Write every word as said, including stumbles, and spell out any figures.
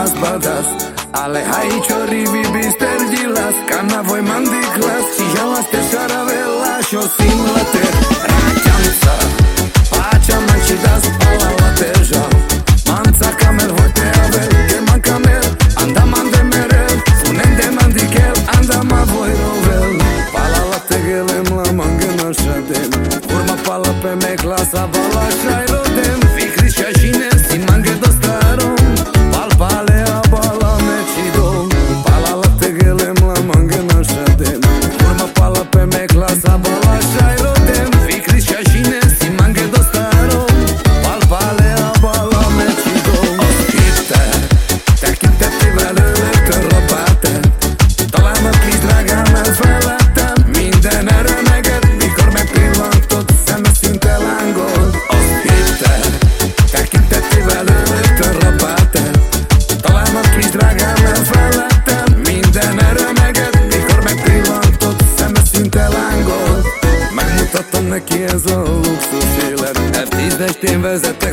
mas badass. Ale hai ciori bibi stergilas, kana voi mandi klas. Si žela ste šaravela, šo simulate račanca. Pača manči da spala lateža. Manca kamer hoite avel, ke man kamer. Anda mande merel, sunem de mandikel. Anda ma voi rovel. Pala lategelem la mangena šadem. Urma pala pe me klasa bala šaj rodem. Vikri šašine si mange do starom. Pal pale a bala me čidom. Pala lategelem la mangena šadem. Urma pala pe me klasa bala šaj rodem. Vikri šašine si mange do starom. Pal pale a bala me čidom. Oskite, tekinte ti velőle törlapáte. Talán a kis drágámmal felettem minden erőneget, mikor megpillantod, szeme szinte lángolt. Azt hitte, tekintetével öltön rapáte. Talán a kis drágámmal felettem minden erőneget, mikor megpillantod, szeme szinte lángolt. Megmutattam neki ez a luxus élet, F tízest én vezetek.